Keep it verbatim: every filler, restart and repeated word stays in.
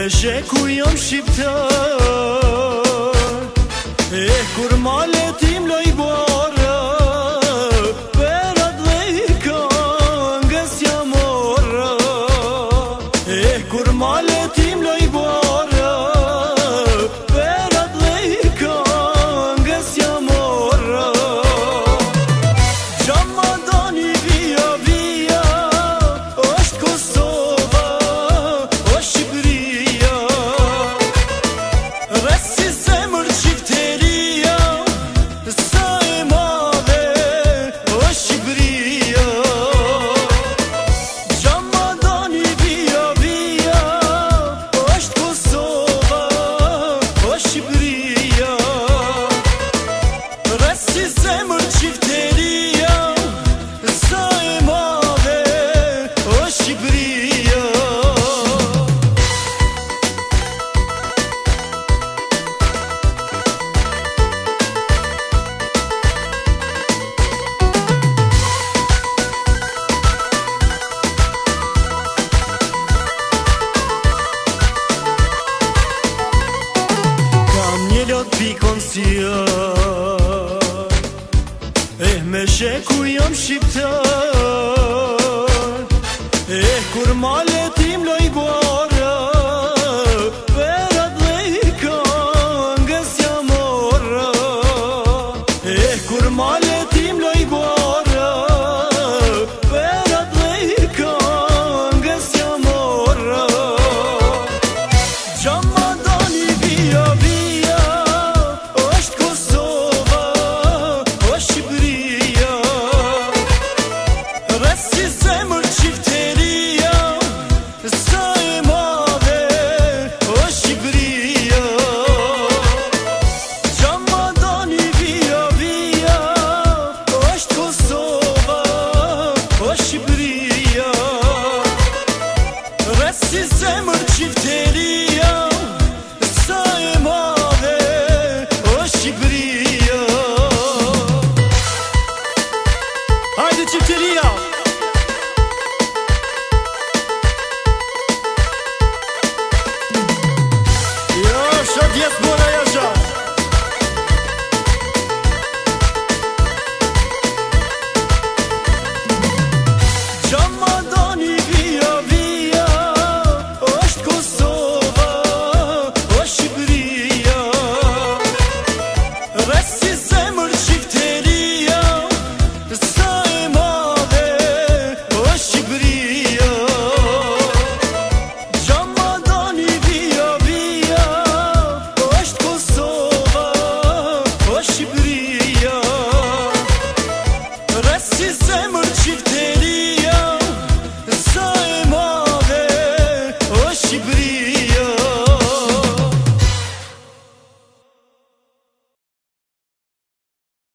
meshe ku jam shqiptar, e kur maletim loj borë, perat dhe i këngës jam orë, e kur maletim loj borë, perat dhe i këngës jam orë. Gjamadani via via, është Kosova, është Shqipëria, resi zemër qifteria, sa e madhe është Shqipëria. Gjamadani via via, është Kosova, është Shqipëria, resi zemër qifteria, sa e madhe është Shqipëria. Kam një lot pikon si jar, e meshe ku jam shqiptar, e kur maletim loj bo